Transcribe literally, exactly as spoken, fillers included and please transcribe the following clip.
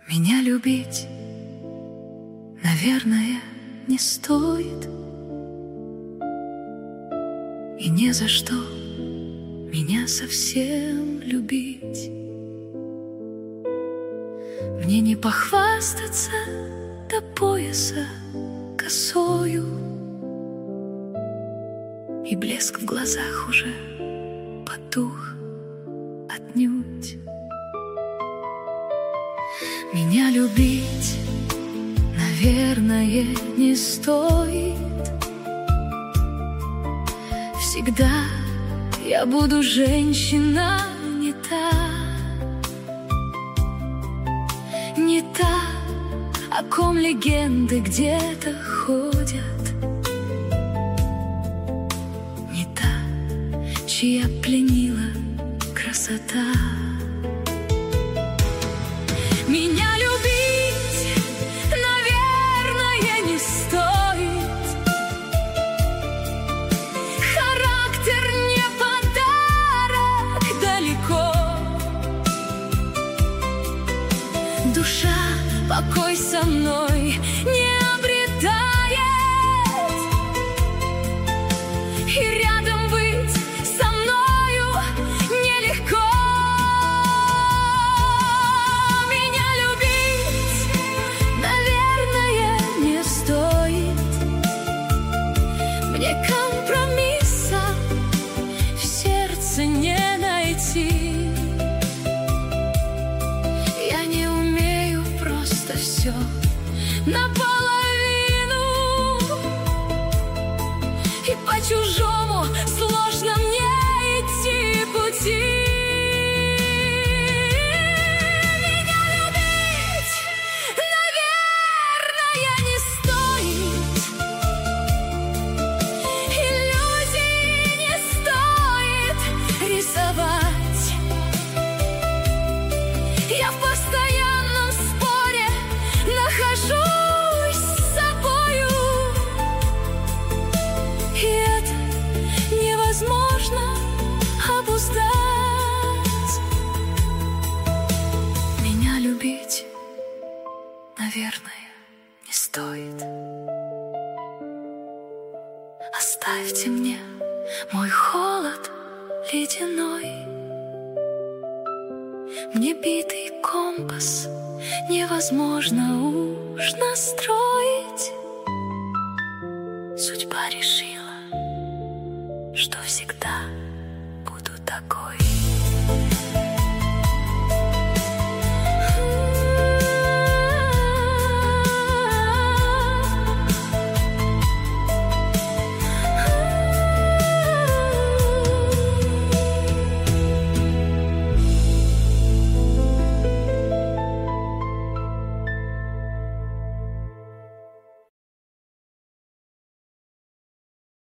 Меня любить, наверное, не стоит, и не за что меня совсем любить. Мне не похвастаться до пояса косою, и блеск в глазах уже потух отнюдь. Меня любить, наверное, не стоит. Всегда я буду женщина не та, не та, о ком легенды где-то ходят, не та, чья пленила красота. Меня любить, наверное, не стоит. Характер не подарок далеко. Душа покой со мной не обретает, и рядом быть со мною нелегко. Мне компромисса в сердце не найти. Я не умею просто все наполовину, и по-чужому сложно мне идти пути. Меня любить, наверное, не стоит. Я в постоянном споре нахожусь с собою, и это невозможно обуздать. Меня любить, наверное, не стоит. Оставьте мне мой холод ледяной. Мне битый компас невозможно уж настроить. Судьба решила, что всегда буду такой.